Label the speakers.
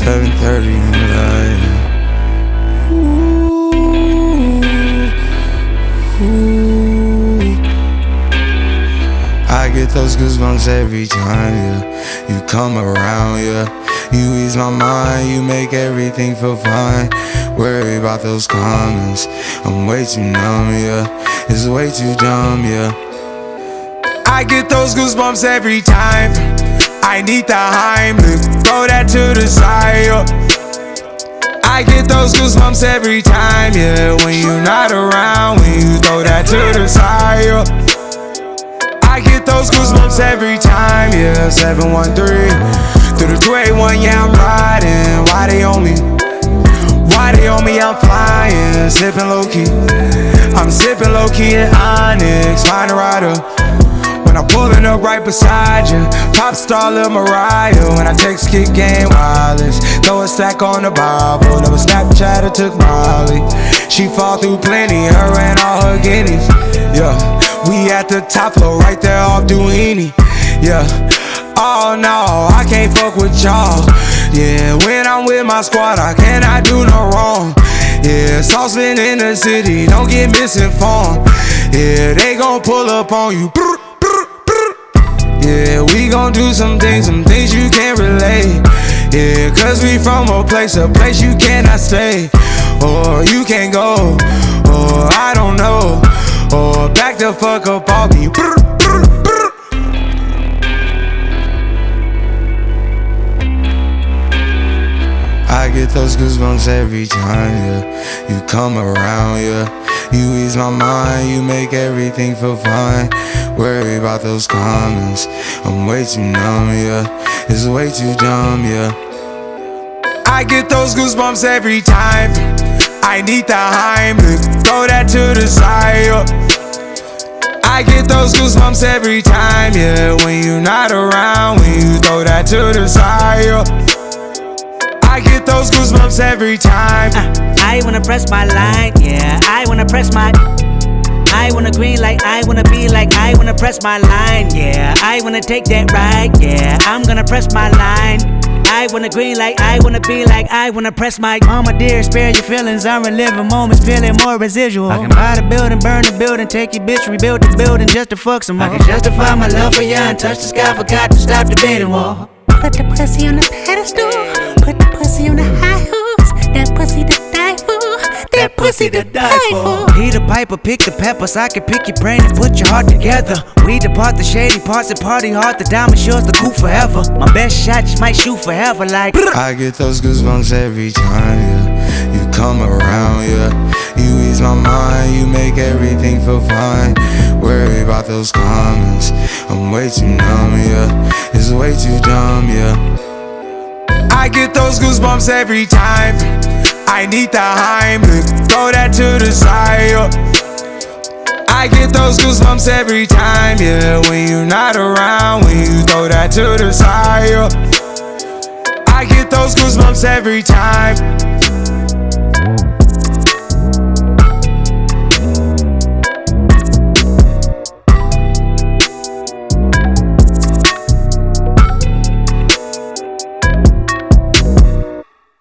Speaker 1: 11:30 in the light. I get those goosebumps every time, yeah. You come around, yeah. You ease my mind, you make everything feel fine. Worry about those comments, I'm way too numb, yeah. It's way too dumb, yeah. I get those goosebumps every time. I need the Heimlich, throw that to the side, yeah. I get those goosebumps every time, yeah. When you're not around, when you throw that to the side, yeah. I get those goosebumps every time, yeah. 713 through the 281, yeah, I'm riding. Why they on me? Why they on me? I'm flying, sipping low key. I'm sipping low key in Onyx, find a rider. When I'm pulling up right beside you, pop star Lil Mariah. When I text kick game wireless, throw a stack on the Bible. Never Snapchat or took Molly. She fall through plenty, her and all her guineas. Yeah, we at the top floor, right there off Duini. Yeah, oh no, I can't fuck with y'all. Yeah, when I'm with my squad, I cannot do no wrong. Yeah, saucepan in the city, don't get misinformed. Yeah, they gon' pull up on you. Yeah, we gon' do some things you can't relate. Yeah, cause we from a place you cannot stay. Or you can't go, or I don't know. Or back the fuck up off me. I get those goosebumps every time, yeah. You come around, yeah. You ease my mind, you make everything feel fine. Worry about those comments, I'm way too numb, yeah. It's way too dumb, yeah. I get those goosebumps every time. I need the Heimlich, throw that to the side, yeah. I get those goosebumps every time, yeah. When you're not around, when you throw that to the side, yeah. I get those goosebumps every time.
Speaker 2: I wanna press my line, yeah. I wanna press my. I wanna green like I wanna be like I wanna press my line, yeah. I wanna take that ride, yeah. I'm gonna press my line. I wanna green like I wanna be like I wanna press my. Mama dear, spare your feelings. I'm reliving moments, feeling more residual. I can buy the building, burn the building, take your bitch, rebuild the building just to fuck some more. I can justify my love for ya and touch the sky, forgot to stop the beating wall.
Speaker 3: Put the pussy on the pedestal, put the pussy on the high horse. That pussy to die for, that pussy to die for.
Speaker 2: He the piper, pick the peppers. I can pick your brain and put your heart together. We depart the shady parts and party hard. The diamond yours, the cool forever. My best shot just might shoot forever like.
Speaker 1: I get those goosebumps every time, yeah. You come around, yeah. You ease my mind, you make everything feel fine. Worry about those comments, I'm way too numb, yeah. It's way too dumb, yeah. I get those goosebumps every time. I need the Heimlich, throw that to the side, yeah. I get those goosebumps every time, yeah. When you're not around, when you throw that to the side, yeah. I get those goosebumps every time.